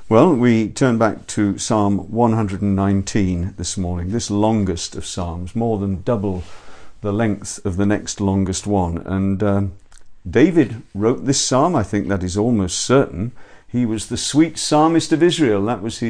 Well, we turn back to Psalm 119 this morning, this longest of psalms, more than double the length of the next longest one. And David wrote this psalm, I think that is almost certain. He was the sweet psalmist of Israel. That was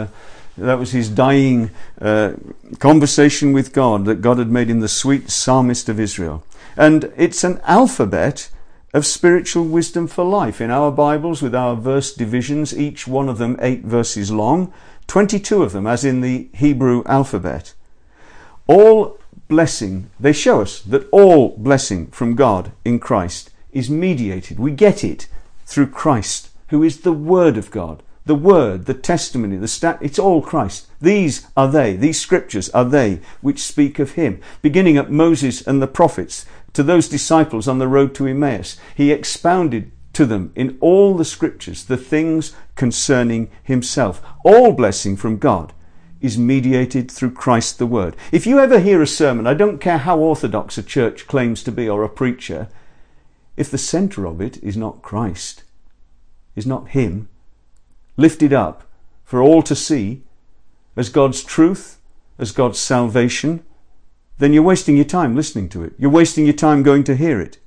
his dying conversation with God, that God had made him the sweet psalmist of Israel. And it's an alphabet of spiritual wisdom for life. In our Bibles, with our verse divisions, each one of them 8 verses long, 22 of them, as in the Hebrew alphabet. All blessing, they show us that all blessing from God in Christ is mediated. We get it through Christ, who is the Word of God. The Word, the testimony, it's all Christ. These scriptures are they which speak of him. Beginning at Moses and the prophets, to those disciples on the road to Emmaus, he expounded to them in all the scriptures the things concerning himself. All blessing from God is mediated through Christ the Word. If you ever hear a sermon, I don't care how orthodox a church claims to be or a preacher, if the centre of it is not Christ, is not him, lifted up for all to see as God's truth, as God's salvation, then you're wasting your time listening to it. You're wasting your time going to hear it.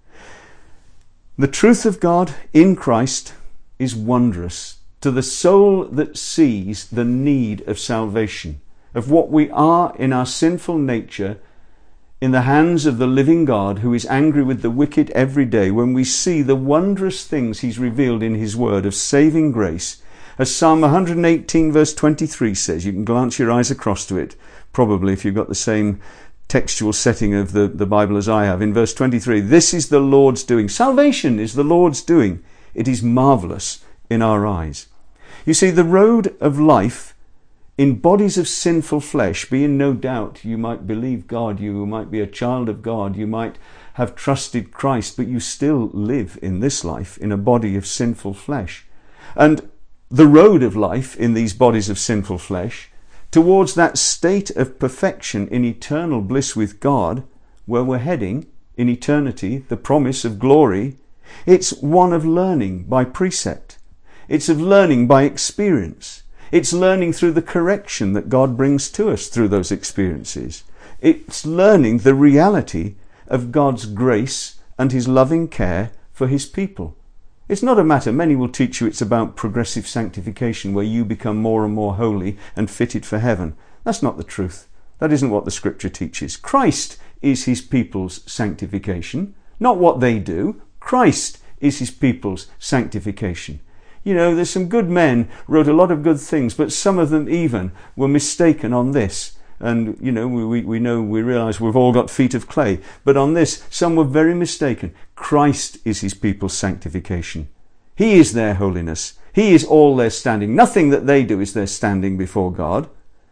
The truth of God in Christ is wondrous to the soul that sees the need of salvation, of what we are in our sinful nature in the hands of the living God, who is angry with the wicked every day, when we see the wondrous things he's revealed in his word of saving grace. As Psalm 118 verse 23 says, you can glance your eyes across to it, probably if you've got the same textual setting of the Bible as I have. In verse 23, this is the Lord's doing. Salvation is the Lord's doing. It is marvellous in our eyes. You see, the road of life in bodies of sinful flesh, being no doubt you might believe God, you might be a child of God, you might have trusted Christ, but you still live in this life in a body of sinful flesh. And the road of life in these bodies of sinful flesh towards that state of perfection in eternal bliss with God, where we're heading in eternity, the promise of glory, it's one of learning by precept. It's of learning by experience. It's learning through the correction that God brings to us through those experiences. It's learning the reality of God's grace and his loving care for his people. It's not a matter, many will teach you it's about progressive sanctification, where you become more and more holy and fitted for heaven. That's not the truth. That isn't what the scripture teaches. Christ is his people's sanctification, not what they do. Christ is his people's sanctification. You know, there's some good men wrote a lot of good things, but some of them even were mistaken on this. And, you know, we realize we've all got feet of clay. But on this, some were very mistaken. Christ is his people's sanctification. He is their holiness. He is all their standing. Nothing that they do is their standing before God.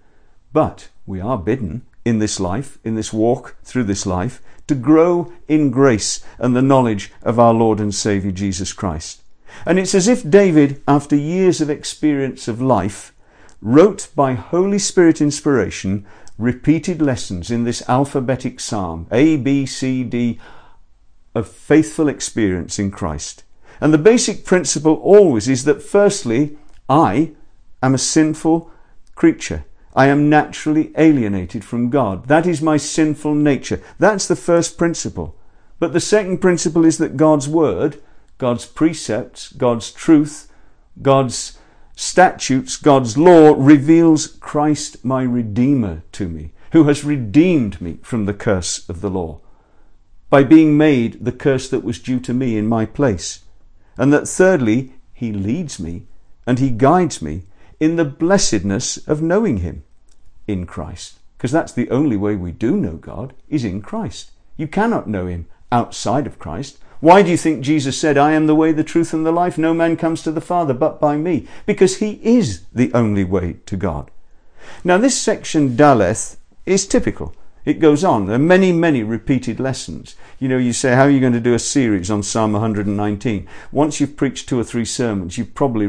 But we are bidden in this life, in this walk through this life, to grow in grace and the knowledge of our Lord and Saviour Jesus Christ. And it's as if David, after years of experience of life, wrote by Holy Spirit inspiration repeated lessons in this alphabetic psalm, A, B, C, D, of faithful experience in Christ. And the basic principle always is that firstly, I am a sinful creature. I am naturally alienated from God. That is my sinful nature. That's the first principle. But the second principle is that God's word, God's precepts, God's truth, God's statutes, God's law reveals Christ my Redeemer to me, who has redeemed me from the curse of the law by being made the curse that was due to me in my place. And that thirdly, he leads me and he guides me in the blessedness of knowing him in Christ. Because that's the only way we do know God, is in Christ. You cannot know him outside of Christ. Why do you think Jesus said, I am the way, the truth, and the life? No man comes to the Father but by me. Because he is the only way to God. Now this section, Daleth, is typical. It goes on. There are many, many repeated lessons. You know, you say, how are you going to do a series on Psalm 119? Once you've preached 2 or 3 sermons, you've probably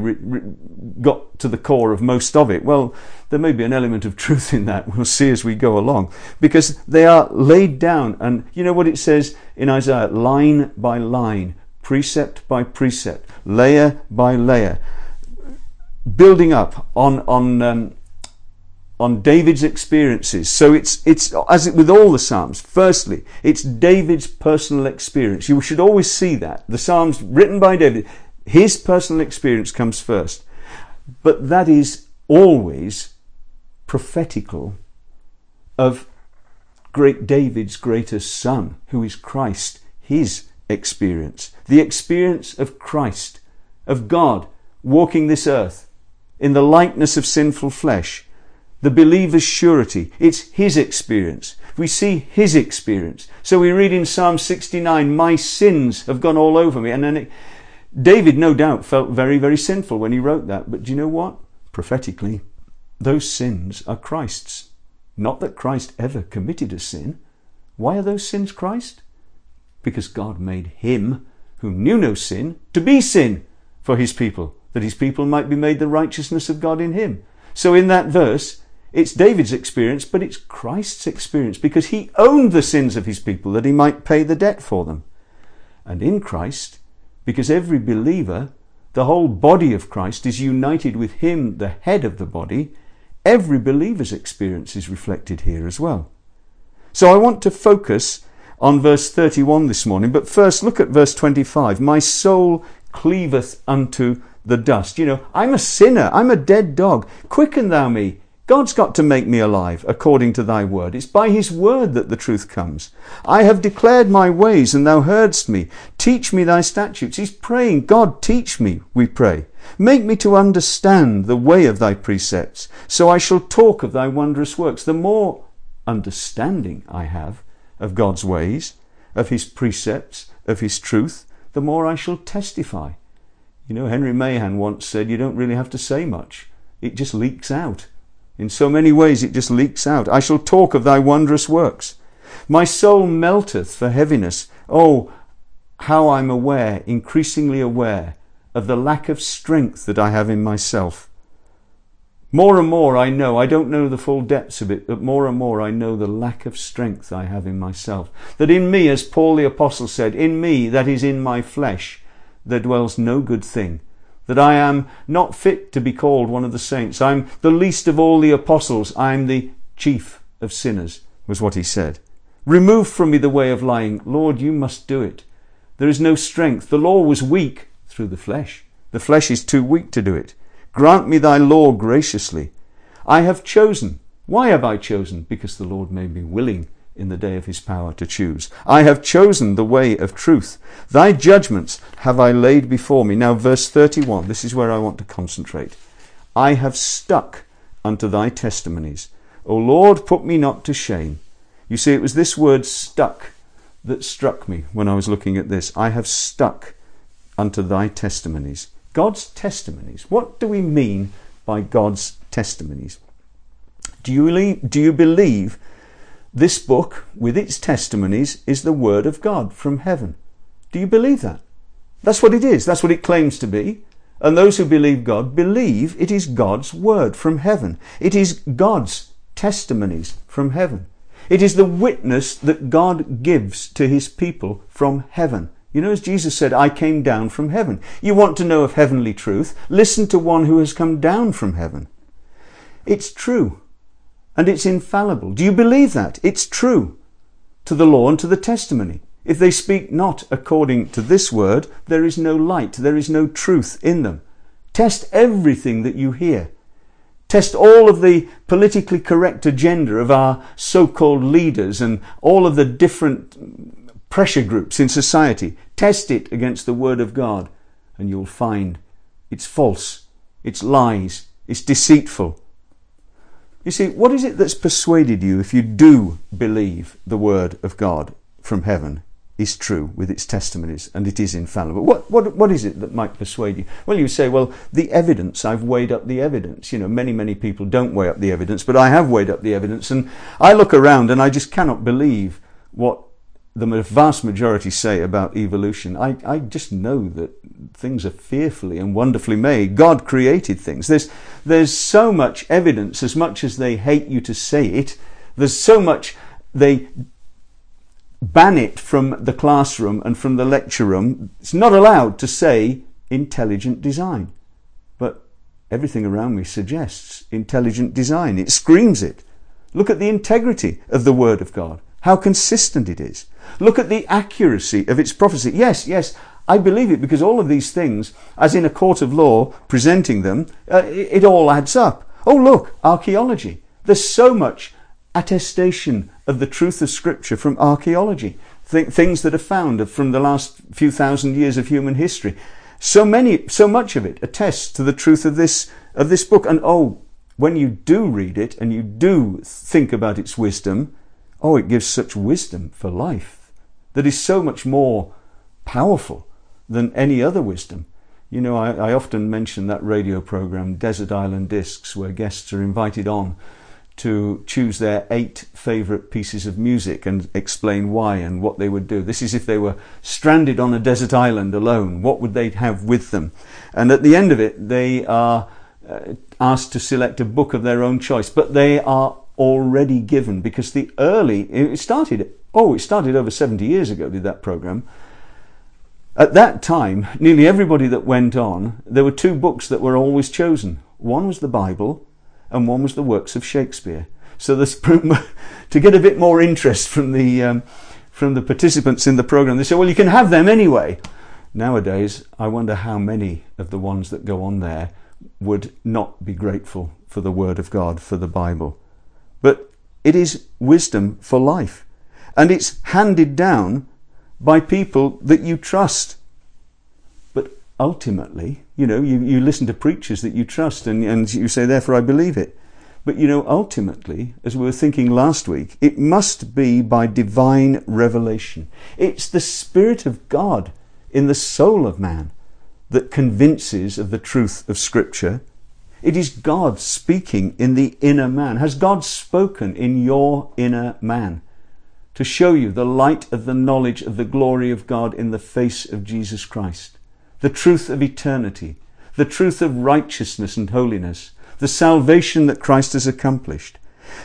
got to the core of most of it. Well, there may be an element of truth in that. We'll see as we go along. Because they are laid down. And you know what it says in Isaiah? Line by line, precept by precept, layer by layer. building up on David's experiences. So it's as with all the Psalms. Firstly, it's David's personal experience. You should always see that. The Psalms written by David, his personal experience comes first. But that is always prophetical of great David's greatest son, who is Christ, his experience. The experience of Christ, of God walking this earth in the likeness of sinful flesh. The believer's surety. It's his experience. We see his experience. So we read in Psalm 69, my sins have gone all over me. And then David no doubt felt very, very sinful when he wrote that. But do you know what? Prophetically, those sins are Christ's. Not that Christ ever committed a sin. Why are those sins Christ? Because God made him, who knew no sin, to be sin for his people, that his people might be made the righteousness of God in him. So in that verse, it's David's experience, but it's Christ's experience, because he owned the sins of his people that he might pay the debt for them. And in Christ, because every believer, the whole body of Christ, is united with him, the head of the body, every believer's experience is reflected here as well. So I want to focus on verse 31 this morning, but first look at verse 25. My soul cleaveth unto the dust. You know, I'm a sinner. I'm a dead dog. Quicken thou me. God's got to make me alive according to thy word. It's by his word that the truth comes. I have declared my ways, and thou heardst me. Teach me thy statutes. He's praying, God, teach me, we pray. Make me to understand the way of thy precepts, so I shall talk of thy wondrous works. The more understanding I have of God's ways, of his precepts, of his truth, the more I shall testify. You know, Henry Mahan once said, you don't really have to say much. It just leaks out. In so many ways it just leaks out. I shall talk of thy wondrous works. My soul melteth for heaviness. Oh, how I'm aware, increasingly aware, of the lack of strength that I have in myself. More and more I know, I don't know the full depths of it, but more and more I know the lack of strength I have in myself. That in me, as Paul the Apostle said, in me, that is in my flesh, there dwells no good thing. That I am not fit to be called one of the saints. I'm the least of all the apostles. I'm the chief of sinners, was what he said. Remove from me the way of lying. Lord, you must do it. There is no strength. The law was weak through the flesh. The flesh is too weak to do it. Grant me thy law graciously. I have chosen. Why have I chosen? Because the Lord made me willing in the day of his power to choose. I have chosen the way of truth. Thy judgments have I laid before me. Now verse 31, this is where I want to concentrate. I have stuck unto thy testimonies. O Lord, put me not to shame. You see, it was this word stuck that struck me when I was looking at this. I have stuck unto thy testimonies. God's testimonies. What do we mean by God's testimonies? Do you believe this book, with its testimonies, is the word of God from heaven? Do you believe that? That's what it is. That's what it claims to be. And those who believe God believe it is God's word from heaven. It is God's testimonies from heaven. It is the witness that God gives to his people from heaven. You know, as Jesus said, I came down from heaven. You want to know of heavenly truth? Listen to one who has come down from heaven. It's true. And it's infallible. Do you believe that? It's true to the law and to the testimony. If they speak not according to this word, there is no light, there is no truth in them. Test everything that you hear. Test all of the politically correct agenda of our so-called leaders and all of the different pressure groups in society. Test it against the word of God, and you'll find it's false, it's lies, it's deceitful. You see, what is it that's persuaded you, if you do believe the word of God from heaven is true with its testimonies and it is infallible? What is it that might persuade you? Well, you say, well, the evidence, I've weighed up the evidence. You know, many people don't weigh up the evidence, but I have weighed up the evidence, and I look around and I just cannot believe what the vast majority say about evolution. I just know that things are fearfully and wonderfully made. God created things. There's so much evidence, as much as they hate you to say it, there's so much they ban it from the classroom and from the lecture room. It's not allowed to say intelligent design. But everything around me suggests intelligent design. It screams it. Look at the integrity of the Word of God, how consistent it is. Look at the accuracy of its prophecy. Yes, I believe it, because all of these things, as in a court of law, presenting them, it all adds up. Oh, look, archaeology. There's so much attestation of the truth of Scripture from archaeology. Things that are found from the last few thousand years of human history. So much of it attests to the truth of this book. And when you do read it and you do think about its wisdom, it gives such wisdom for life that is so much more powerful than any other wisdom. You know, I often mention that radio program, Desert Island Discs, where guests are invited on to choose their 8 favourite pieces of music and explain why and what they would do. This is if they were stranded on a desert island alone, what would they have with them? And at the end of it, they are asked to select a book of their own choice, but they are already given, because it started over 70 years ago, did that program. At that time, nearly everybody that went on, there were 2 books that were always chosen. One was the Bible, and one was the works of Shakespeare. So to get a bit more interest from the participants in the program, they said, well, you can have them anyway. Nowadays, I wonder how many of the ones that go on there would not be grateful for the Word of God, for the Bible. But it is wisdom for life, and it's handed down by people that you trust. But ultimately, you listen to preachers that you trust, and you say, therefore I believe it. But ultimately, as we were thinking last week, it must be by divine revelation. It's the Spirit of God in the soul of man that convinces of the truth of Scripture. It is God speaking in the inner man. Has God spoken in your inner man to show you the light of the knowledge of the glory of God in the face of Jesus Christ, the truth of eternity, the truth of righteousness and holiness, the salvation that Christ has accomplished?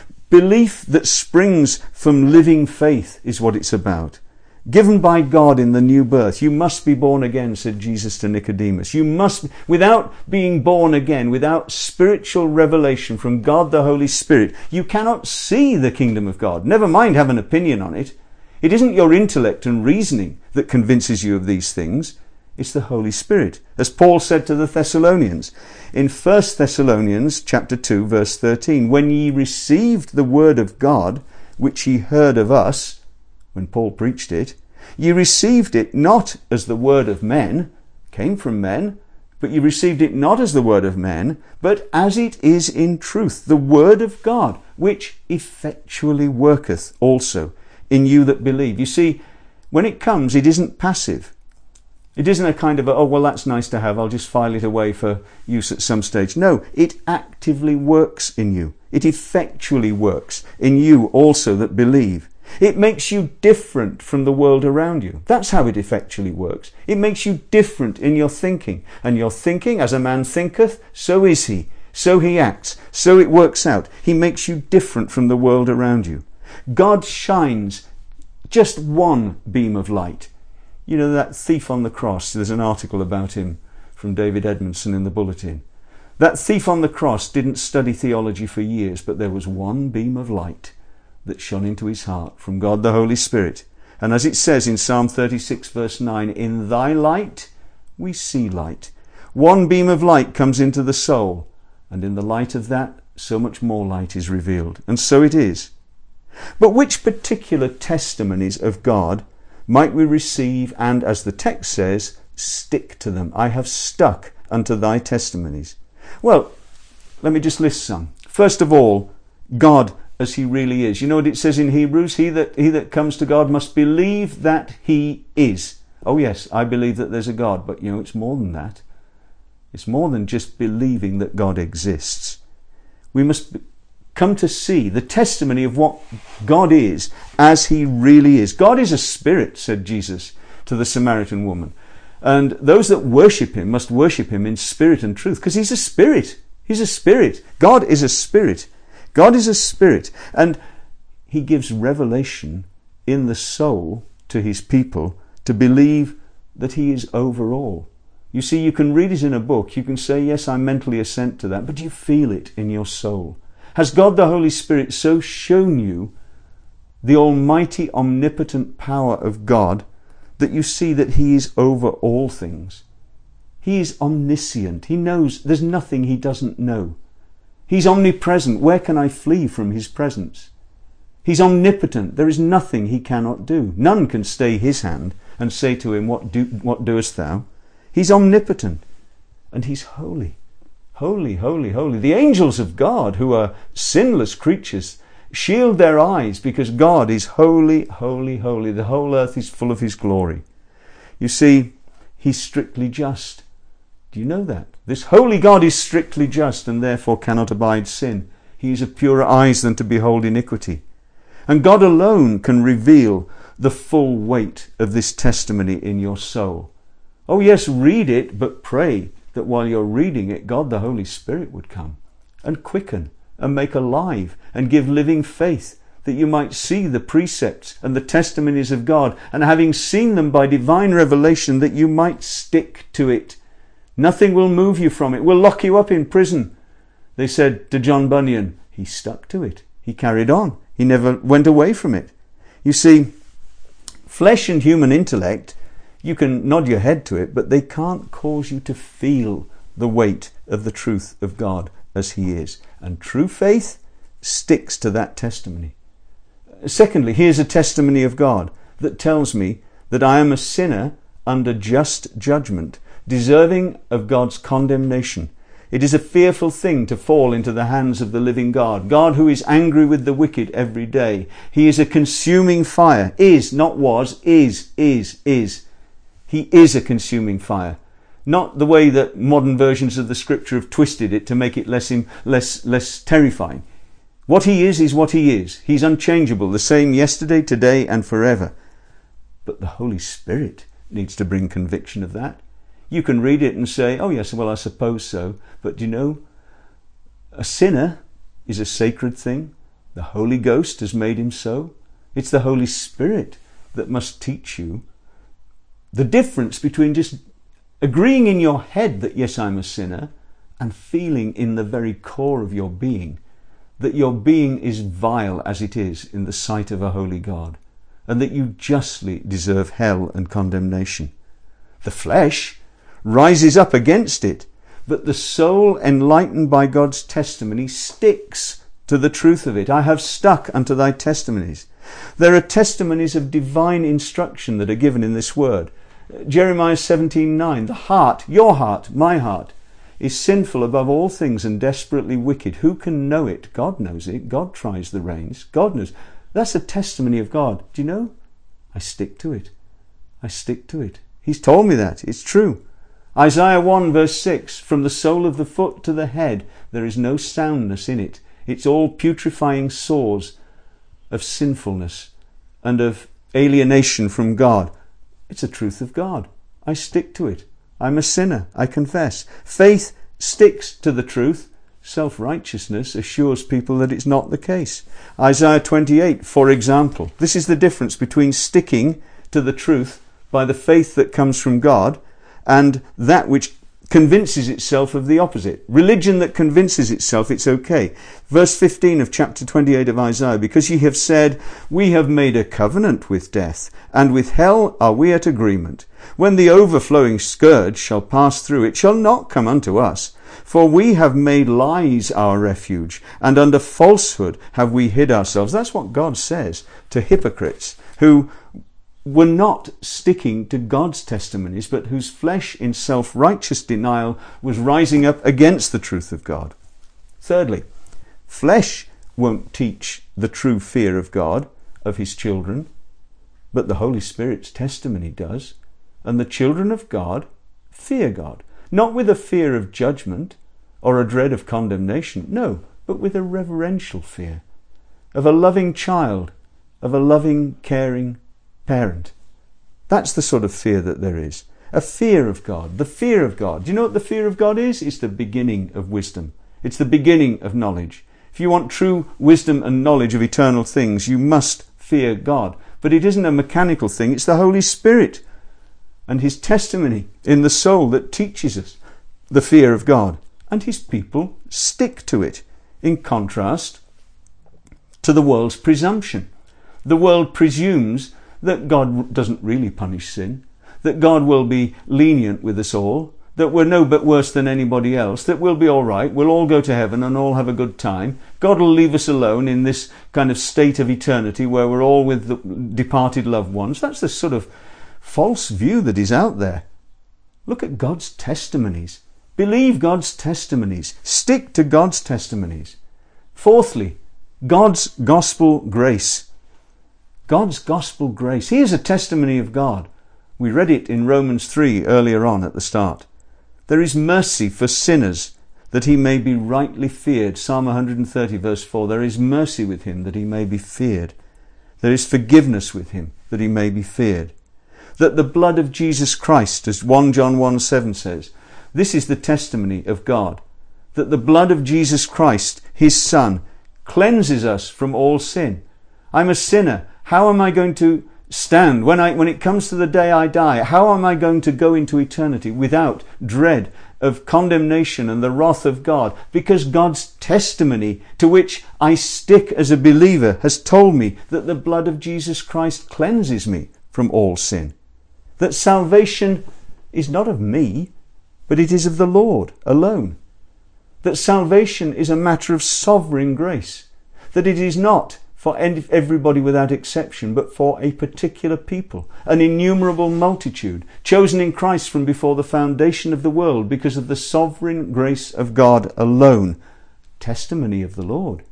Belief that springs from living faith is what it's about. Given by God in the new birth. You must be born again, said Jesus to Nicodemus. You must, without being born again, without spiritual revelation from God the Holy Spirit, you cannot see the kingdom of God. Never mind have an opinion on it. It isn't your intellect and reasoning that convinces you of these things. It's the Holy Spirit. As Paul said to the Thessalonians in 1 Thessalonians chapter 2, verse 13, when ye received the word of God, which ye heard of us, when Paul preached it, ye received it not as the word of men, came from men, but ye received it not as the word of men, but as it is in truth, the word of God, which effectually worketh also in you that believe. You see, when it comes, it isn't passive. It isn't a kind of, that's nice to have, I'll just file it away for use at some stage. No, it actively works in you. It effectually works in you also that believe. It makes you different from the world around you. That's how it effectually works. It makes you different in your thinking. And your thinking, as a man thinketh, so is he. So he acts. So it works out. He makes you different from the world around you. God shines just one beam of light. You know, that thief on the cross, there's an article about him from David Edmondson in the Bulletin. That thief on the cross didn't study theology for years, but there was one beam of light that shone into his heart from God the Holy Spirit. And as it says in Psalm 36 verse 9, in thy light we see light. One beam of light comes into the soul, and in the light of that, so much more light is revealed. And so it is. But which particular testimonies of God might we receive and, as the text says, stick to them? I have stuck unto thy testimonies. Well, let me just list some. First of all, God as he really is. You know what it says in Hebrews? He that comes to God must believe that he is. Oh yes, I believe that there's a God, but it's more than that. It's more than just believing that God exists. We must come to see the testimony of what God is as he really is. God is a spirit, said Jesus to the Samaritan woman. And those that worship him must worship him in spirit and truth, because he's a spirit. He's a spirit. God is a spirit. God is a spirit, and he gives revelation in the soul to his people to believe that he is over all, You see, you can read it in a book. You can say, yes, I mentally assent to that, but do you feel it in your soul? Has God the Holy Spirit so shown you the almighty, omnipotent power of God that you see that he is over all things? He is omniscient. He knows there's nothing he doesn't know. He's omnipresent. Where can I flee from his presence? He's omnipotent. There is nothing he cannot do. None can stay his hand and say to him, what doest thou? He's omnipotent. And he's holy. Holy, holy, holy. The angels of God, who are sinless creatures, shield their eyes because God is holy, holy, holy. The whole earth is full of his glory. You see, he's strictly just. Do you know that? This holy God is strictly just and therefore cannot abide sin. He is of purer eyes than to behold iniquity. And God alone can reveal the full weight of this testimony in your soul. Oh yes, read it, but pray that while you're reading it, God the Holy Spirit would come and quicken and make alive and give living faith, that you might see the precepts and the testimonies of God, and having seen them by divine revelation, that you might stick to it. Nothing will move you from it. We'll lock you up in prison. They said to John Bunyan, he stuck to it. He carried on. He never went away from it. You see, flesh and human intellect, you can nod your head to it, but they can't cause you to feel the weight of the truth of God as he is. And true faith sticks to that testimony. Secondly, here's a testimony of God that tells me that I am a sinner under just judgment, deserving of God's condemnation. It is a fearful thing to fall into the hands of the living God, God who is angry with the wicked every day. He is a consuming fire, is, not was, is. He is a consuming fire. Not the way that modern versions of the scripture have twisted it to make it less terrifying. What he is what he is. He's unchangeable, the same yesterday, today, and forever. But the Holy Spirit needs to bring conviction of that. You can read it and say, oh yes, well, I suppose so. But do you know, a sinner is a sacred thing. The Holy Ghost has made him so. It's the Holy Spirit that must teach you the difference between just agreeing in your head that, yes, I'm a sinner, and feeling in the very core of your being that your being is vile as it is in the sight of a holy God, and that you justly deserve hell and condemnation. The flesh rises up against it, but the soul, enlightened by God's testimony, sticks to the truth of it. I have stuck unto thy testimonies. There are testimonies of divine instruction that are given in this word. Jeremiah 17:9, the heart, your heart, my heart, is sinful above all things and desperately wicked. Who can know it? God knows it. God tries the reins. God knows. That's a testimony of God. Do you know? I stick to it. I stick to it. He's told me that. It's true. Isaiah 1 verse 6, from the sole of the foot to the head, there is no soundness in it. It's all putrefying sores of sinfulness and of alienation from God. It's a truth of God. I stick to it. I'm a sinner. I confess. Faith sticks to the truth. Self-righteousness assures people that it's not the case. Isaiah 28, for example. This is the difference between sticking to the truth by the faith that comes from God and that which convinces itself of the opposite. Religion that convinces itself it's okay. Verse 15 of chapter 28 of Isaiah, because ye have said, we have made a covenant with death, and with hell are we at agreement. When the overflowing scourge shall pass through, it shall not come unto us. For we have made lies our refuge, and under falsehood have we hid ourselves. That's what God says to hypocrites who were not sticking to God's testimonies, but whose flesh in self-righteous denial was rising up against the truth of God. Thirdly, flesh won't teach the true fear of God, of his children, but the Holy Spirit's testimony does. And the children of God fear God, not with a fear of judgment or a dread of condemnation, no, but with a reverential fear of a loving child, of a loving, caring parent. That's the sort of fear that there is. A fear of God. The fear of God. Do you know what the fear of God is? It's the beginning of wisdom. It's the beginning of knowledge. If you want true wisdom and knowledge of eternal things, you must fear God. But it isn't a mechanical thing. It's the Holy Spirit and his testimony in the soul that teaches us the fear of God. And his people stick to it, in contrast to the world's presumption. The world presumes that God doesn't really punish sin, that God will be lenient with us all, that we're no bit worse than anybody else, that we'll be all right, we'll all go to heaven and all have a good time. God will leave us alone in this kind of state of eternity where we're all with the departed loved ones. That's the sort of false view that is out there. Look at God's testimonies. Believe God's testimonies. Stick to God's testimonies. Fourthly, God's gospel grace. God's gospel grace. Here's a testimony of God. We read it in Romans 3 earlier on at the start. There is mercy for sinners, that he may be rightly feared. Psalm 130 verse 4. There is mercy with him, that he may be feared. There is forgiveness with him, that he may be feared. That the blood of Jesus Christ, as 1 John 1:7 says, this is the testimony of God, that the blood of Jesus Christ, his Son, cleanses us from all sin. I'm a sinner. How am I going to stand when it comes to the day I die? How am I going to go into eternity without dread of condemnation and the wrath of God? Because God's testimony, to which I stick as a believer, has told me that the blood of Jesus Christ cleanses me from all sin. That salvation is not of me, but it is of the Lord alone. That salvation is a matter of sovereign grace. That it is not for everybody without exception, but for a particular people, an innumerable multitude, chosen in Christ from before the foundation of the world, because of the sovereign grace of God alone. Testimony of the Lord.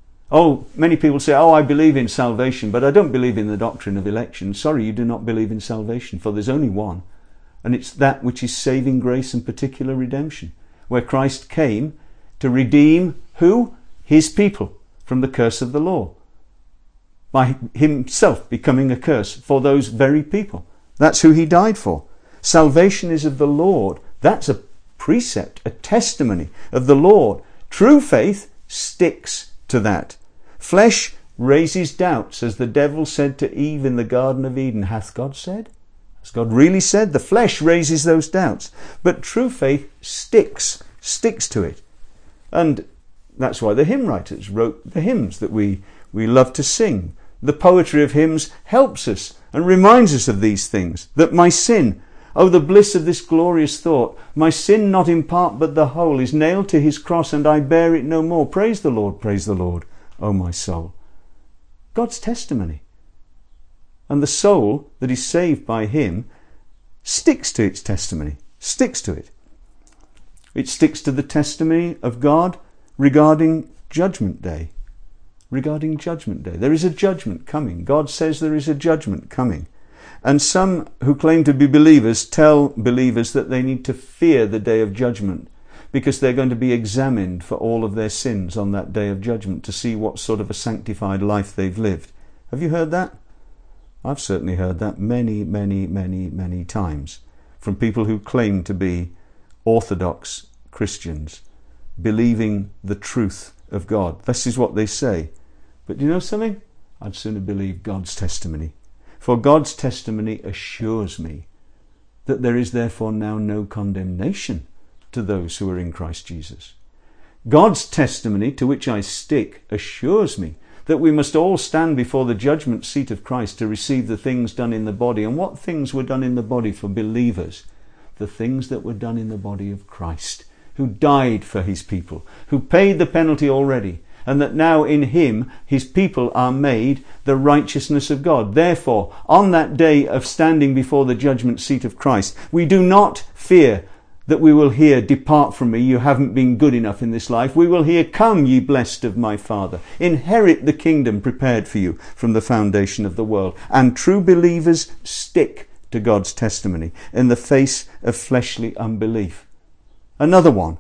Oh, many people say, I believe in salvation, but I don't believe in the doctrine of election. Sorry, you do not believe in salvation, for there's only one. And it's that which is saving grace and particular redemption, where Christ came to redeem who? His people from the curse of the law, by himself becoming a curse for those very people. That's who he died for. Salvation is of the Lord. That's a precept, a testimony of the Lord. True faith sticks to that. Flesh raises doubts, as the devil said to Eve in the Garden of Eden. Hath God said? Has God really said? The flesh raises those doubts. But true faith sticks to it. And that's why the hymn writers wrote the hymns that we love to sing. The poetry of hymns helps us and reminds us of these things. That my sin, oh the bliss of this glorious thought, my sin not in part but the whole is nailed to his cross, and I bear it no more. Praise the Lord, O my soul. God's testimony. And the soul that is saved by him sticks to its testimony, sticks to it. It sticks to the testimony of God regarding Judgment Day. Regarding Judgment Day. There is a judgment coming. God says there is a judgment coming. And some who claim to be believers tell believers that they need to fear the day of judgment, because they're going to be examined for all of their sins on that day of judgment to see what sort of a sanctified life they've lived. Have you heard that? I've certainly heard that many, many, many, many times from people who claim to be Orthodox Christians, believing the truth of God. This is what they say. But do you know something? I'd sooner believe God's testimony. For God's testimony assures me that there is therefore now no condemnation to those who are in Christ Jesus. God's testimony, to which I stick, assures me that we must all stand before the judgment seat of Christ to receive the things done in the body. And what things were done in the body for believers? The things that were done in the body of Christ, who died for his people, who paid the penalty already, and that now in him his people are made the righteousness of God. Therefore, on that day of standing before the judgment seat of Christ, we do not fear that we will hear, depart from me, you haven't been good enough in this life. We will hear, come ye blessed of my Father, inherit the kingdom prepared for you from the foundation of the world. And true believers stick to God's testimony in the face of fleshly unbelief. Another one,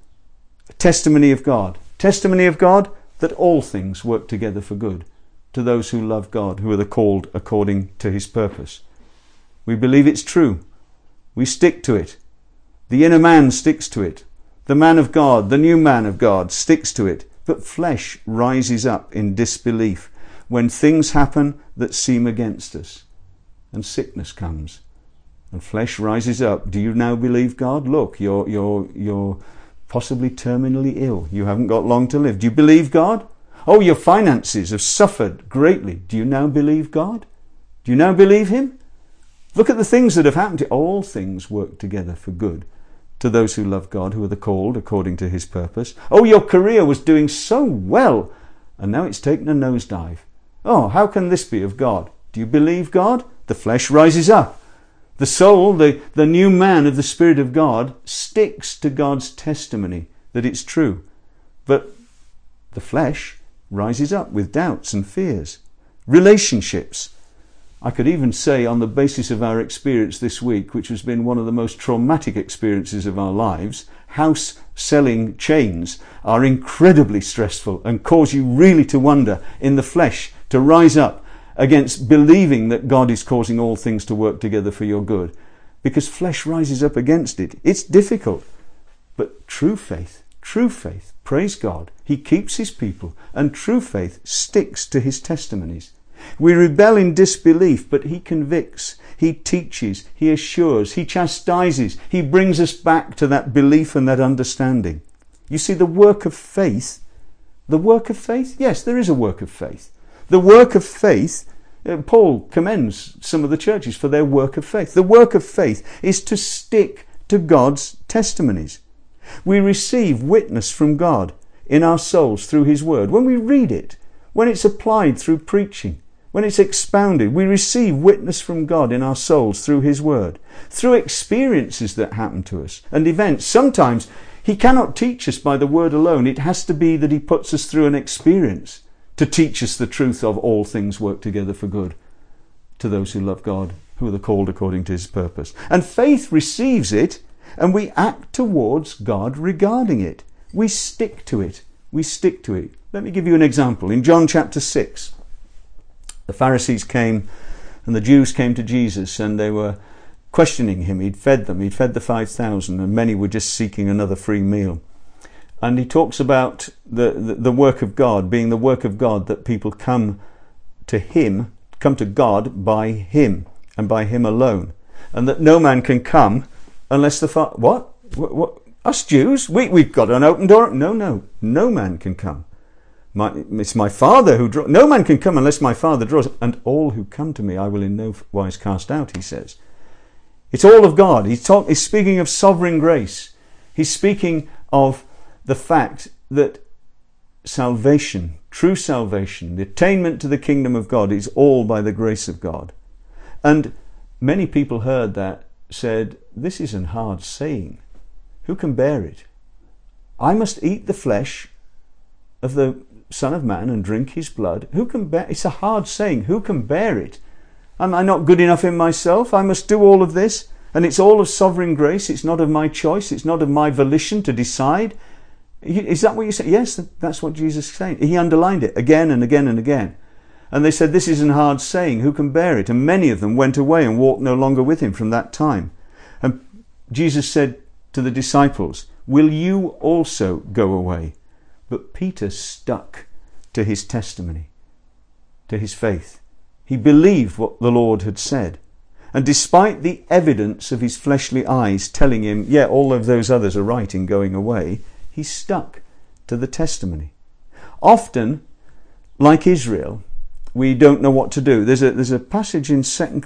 testimony of God. Testimony of God that all things work together for good to those who love God, who are called according to his purpose. We believe it's true. We stick to it. The inner man sticks to it. The man of God, the new man of God, sticks to it. But flesh rises up in disbelief when things happen that seem against us. And sickness comes. and flesh rises up. Do you now believe God? Look, you're possibly terminally ill. You haven't got long to live. Do you believe God? Oh, your finances have suffered greatly. Do you now believe God? Do you now believe him? Look at the things that have happened to you. All things work together for good to those who love God, who are the called according to his purpose. Oh, your career was doing so well, and now it's taken a nosedive. Oh, how can this be of God? Do you believe God? The flesh rises up. The soul, the new man of the Spirit of God, sticks to God's testimony that it's true. But the flesh rises up with doubts and fears. Relationships. I could even say, on the basis of our experience this week, which has been one of the most traumatic experiences of our lives, house selling chains are incredibly stressful and cause you really to wonder in the flesh, to rise up against believing that God is causing all things to work together for your good, because flesh rises up against it. It's difficult, but true faith, praise God, he keeps his people, and true faith sticks to his testimonies. We rebel in disbelief, but he convicts, he teaches, he assures, he chastises, he brings us back to that belief and that understanding. You see, the work of faith, yes, there is a work of faith. The work of faith, Paul commends some of the churches for their work of faith. The work of faith is to stick to God's testimonies. We receive witness from God in our souls through his word. When we read it, when it's applied through preaching, when it's expounded, we receive witness from God in our souls through his word, through experiences that happen to us and events. Sometimes he cannot teach us by the word alone. It has to be that he puts us through an experience to teach us the truth of all things work together for good to those who love God, who are the called according to his purpose. And faith receives it, and we act towards God regarding it. We stick to it. Let me give you an example. In John chapter 6, the Pharisees came and the Jews came to Jesus, and they were questioning him. He'd fed them. He'd fed the 5,000, and many were just seeking another free meal. And he talks about the work of God being the work of God, that people come to God by him and by him alone, and that no man can come unless the Father... What? Us Jews? We've got an open door? No man can come. It's my Father who draws. No man can come unless my Father draws, and all who come to me I will in no wise cast out, he says. It's all of God. He's speaking of sovereign grace. He's speaking of the fact that salvation, true salvation, the attainment to the kingdom of God is all by the grace of God. And many people heard that, said, this is an hard saying. Who can bear it? I must eat the flesh of the Son of Man and drink his blood. Who can bear? It's a hard saying. Who can bear it? Am I not good enough in myself? I must do all of this, and it's all of sovereign grace. It's not of my choice. It's not of my volition to decide. Is that what you say? Yes, that's what Jesus is saying. He underlined it again and again and again. And they said, this is an hard saying. Who can bear it? And many of them went away and walked no longer with him from that time. And Jesus said to the disciples, will you also go away? But Peter stuck to his testimony, to his faith. He believed what the Lord had said. And despite the evidence of his fleshly eyes telling him, yeah, all of those others are right in going away, he stuck to the testimony. Often, like Israel, we don't know what to do. There's a passage in 2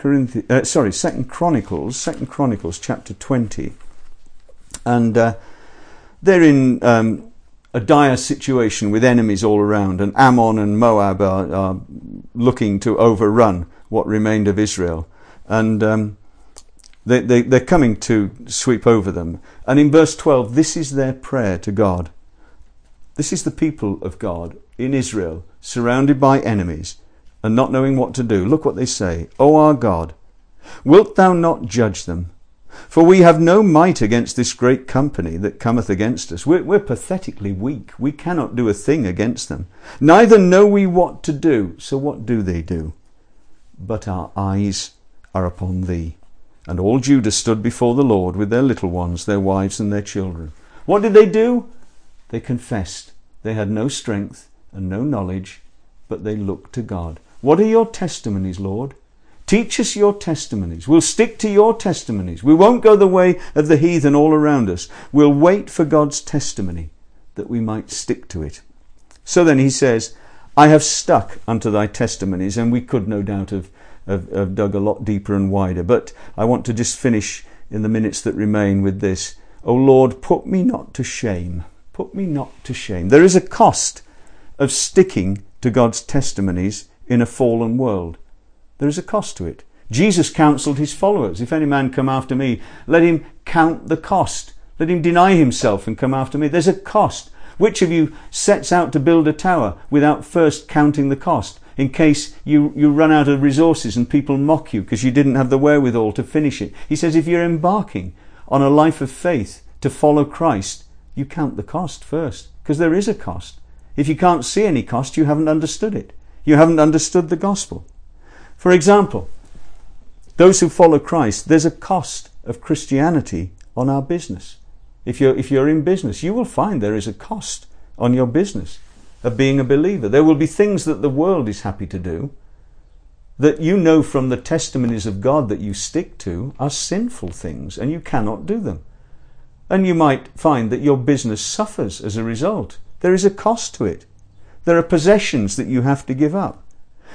Chronicles chapter 20, and they're in a dire situation with enemies all around, and Ammon and Moab are looking to overrun what remained of Israel, and they're coming to sweep over them. And in verse 12, this is their prayer to God. This is the people of God in Israel, surrounded by enemies and not knowing what to do. Look what they say. O our God, wilt thou not judge them? For we have no might against this great company that cometh against us. We're pathetically weak. We cannot do a thing against them. Neither know we what to do. So what do they do? But our eyes are upon thee. And all Judah stood before the Lord with their little ones, their wives and their children. What did they do? They confessed. They had no strength and no knowledge, but they looked to God. What are your testimonies, Lord? Teach us your testimonies. We'll stick to your testimonies. We won't go the way of the heathen all around us. We'll wait for God's testimony that we might stick to it. So then he says, I have stuck unto thy testimonies, and we could no doubt have dug a lot deeper and wider. But I want to just finish in the minutes that remain with this. O Lord, put me not to shame. Put me not to shame. There is a cost of sticking to God's testimonies in a fallen world. There is a cost to it. Jesus counselled his followers, if any man come after me, let him count the cost. Let him deny himself and come after me. There's a cost. Which of you sets out to build a tower without first counting the cost, in case you run out of resources and people mock you because you didn't have the wherewithal to finish it? He says if you're embarking on a life of faith to follow Christ, you count the cost first, because there is a cost. If you can't see any cost, you haven't understood it. You haven't understood the gospel. For example, those who follow Christ, there's a cost of Christianity on our business. If you're in business, you will find there is a cost on your business of being a believer. There will be things that the world is happy to do that you know from the testimonies of God that you stick to are sinful things, and you cannot do them. And you might find that your business suffers as a result. There is a cost to it. There are possessions that you have to give up.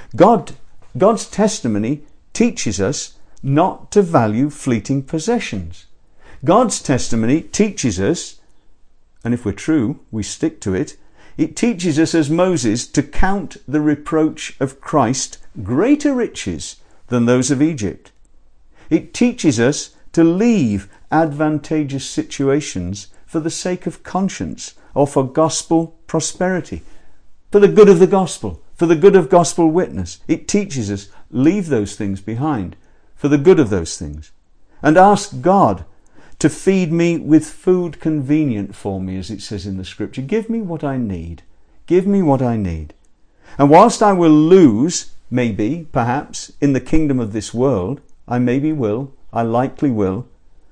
God's testimony teaches us not to value fleeting possessions. God's testimony teaches us, and if we're true, we stick to it, it teaches us as Moses to count the reproach of Christ greater riches than those of Egypt. It teaches us to leave advantageous situations for the sake of conscience or for gospel prosperity, for the good of the gospel, for the good of gospel witness. It teaches us leave those things behind for the good of those things, and ask God to feed me with food convenient for me, as it says in the scripture. Give me what I need. Give me what I need. And whilst I will lose, maybe, perhaps, in the kingdom of this world, I likely will,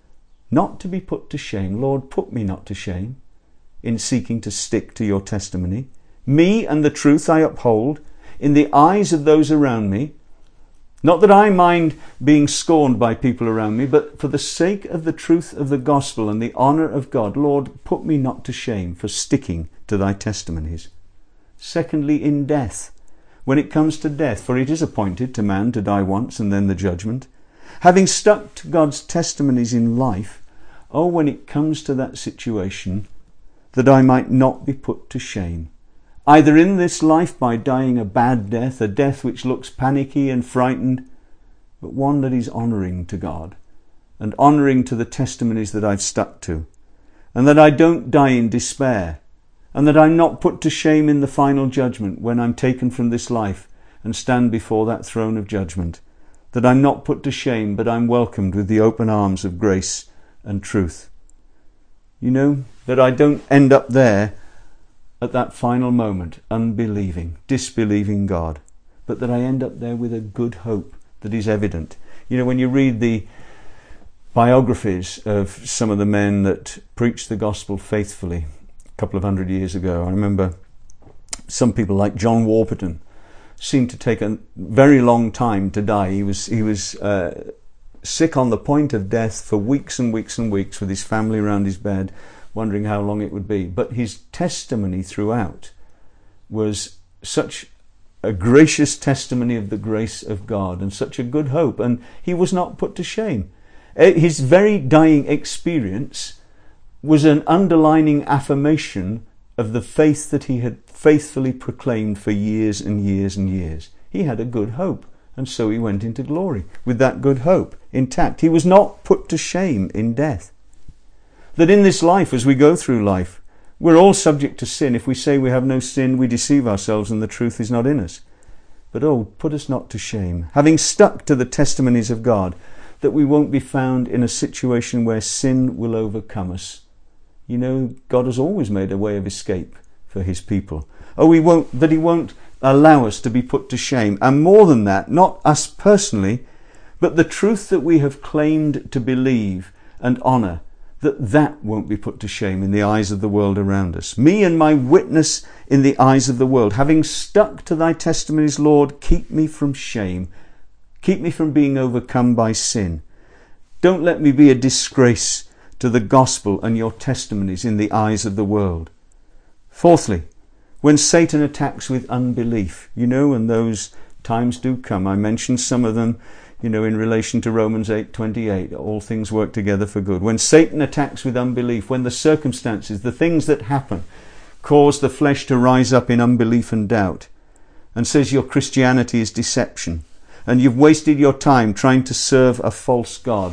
not to be put to shame. Lord, put me not to shame in seeking to stick to your testimony. Me and the truth I uphold in the eyes of those around me. Not that I mind being scorned by people around me, but for the sake of the truth of the gospel and the honour of God, Lord, put me not to shame for sticking to thy testimonies. Secondly, in death, when it comes to death, for it is appointed to man to die once and then the judgment. Having stuck to God's testimonies in life, when it comes to that situation, that I might not be put to shame, either in this life by dying a bad death, a death which looks panicky and frightened, but one that is honouring to God and honouring to the testimonies that I've stuck to, and that I don't die in despair, and that I'm not put to shame in the final judgment when I'm taken from this life and stand before that throne of judgment, that I'm not put to shame, but I'm welcomed with the open arms of grace and truth. You know, that I don't end up there at that final moment, unbelieving, disbelieving God, but that I end up there with a good hope that is evident. You know, when you read the biographies of some of the men that preached the gospel faithfully a couple of 100 years ago, I remember some people like John Warburton seemed to take a very long time to die. He was sick on the point of death for weeks and weeks and weeks, with his family around his bed, wondering how long it would be. But his testimony throughout was such a gracious testimony of the grace of God and such a good hope, and he was not put to shame. His very dying experience was an underlining affirmation of the faith that he had faithfully proclaimed for years and years and years. He had a good hope, and so he went into glory with that good hope intact. He was not put to shame in death. That in this life, as we go through life, we're all subject to sin. If we say we have no sin, we deceive ourselves and the truth is not in us. But put us not to shame, having stuck to the testimonies of God, that we won't be found in a situation where sin will overcome us. You know, God has always made a way of escape for his people. He won't allow us to be put to shame. And more than that, not us personally, but the truth that we have claimed to believe and honour, that won't be put to shame in the eyes of the world around us. Me and my witness in the eyes of the world, having stuck to thy testimonies, Lord, keep me from shame. Keep me from being overcome by sin. Don't let me be a disgrace to the gospel and your testimonies in the eyes of the world. Fourthly, when Satan attacks with unbelief, and those times do come. I mentioned some of them, in relation to Romans 8:28, all things work together for good. When Satan attacks with unbelief, when the circumstances, the things that happen, cause the flesh to rise up in unbelief and doubt, and says your Christianity is deception, and you've wasted your time trying to serve a false God,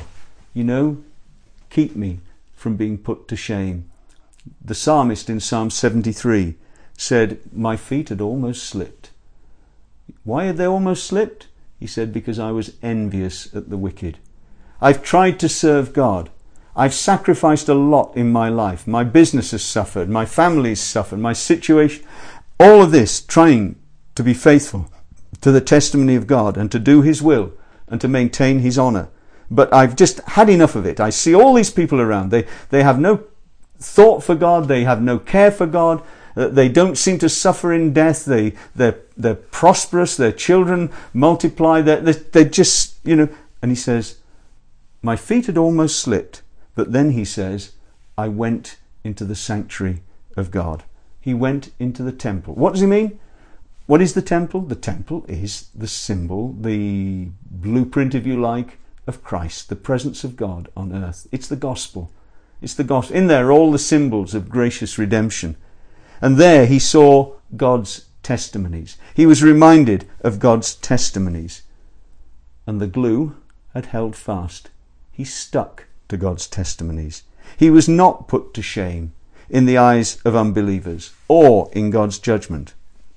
keep me from being put to shame. The psalmist in Psalm 73 said, my feet had almost slipped. Why had they almost slipped? He said, because I was envious at the wicked. I've tried to serve God. I've sacrificed a lot in my life. My business has suffered. My family's suffered. My situation, all of this, trying to be faithful to the testimony of God and to do his will and to maintain his honour. But I've just had enough of it. I see all these people around. They have no thought for God. They have no care for God. They don't seem to suffer in death. They're prosperous. Their children multiply. They're just, And he says, my feet had almost slipped. But then he says, I went into the sanctuary of God. He went into the temple. What does he mean? What is the temple? The temple is the symbol, the blueprint, if you like, of Christ, the presence of God on earth. It's the gospel. It's the gospel. In there are all the symbols of gracious redemption. And there he saw God's testimonies. He was reminded of God's testimonies. And the glue had held fast. He stuck to God's testimonies. He was not put to shame in the eyes of unbelievers or in God's judgment.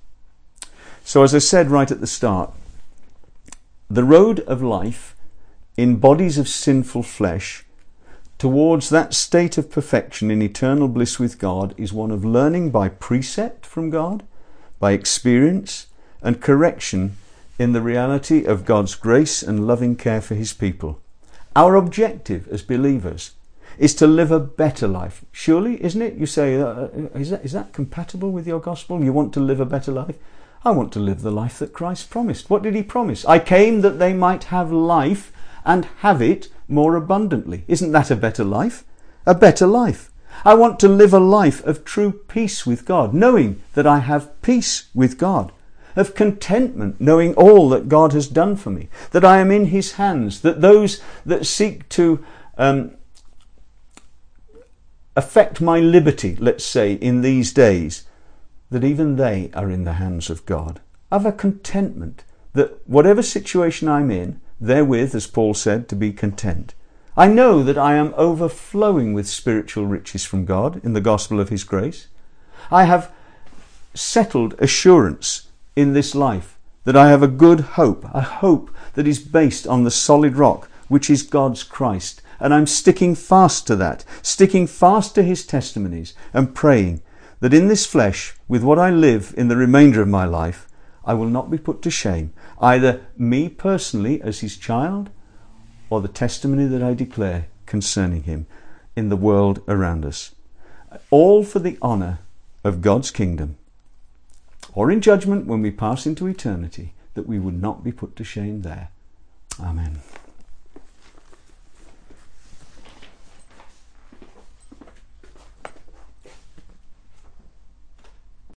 So as I said right at the start, the road of life in bodies of sinful flesh towards that state of perfection in eternal bliss with God is one of learning by precept from God, by experience and correction in the reality of God's grace and loving care for his people. Our objective as believers is to live a better life. Surely, isn't it? You say, is that compatible with your gospel? You want to live a better life? I want to live the life that Christ promised. What did he promise? I came that they might have life and have it more abundantly. Isn't that a better life? A better life. I want to live a life of true peace with God, knowing that I have peace with God, of contentment, knowing all that God has done for me, that I am in his hands, that those that seek to affect my liberty, let's say, in these days, that even they are in the hands of God. I have a contentment that whatever situation I'm in, therewith, as Paul said, to be content. I know that I am overflowing with spiritual riches from God in the gospel of his grace. I have settled assurance in this life that I have a good hope, a hope that is based on the solid rock, which is God's Christ. And I'm sticking fast to that, sticking fast to his testimonies and praying that in this flesh, with what I live in the remainder of my life, I will not be put to shame, either me personally as his child or the testimony that I declare concerning him in the world around us. All for the honour of God's kingdom, or in judgment when we pass into eternity, that we would not be put to shame there. Amen.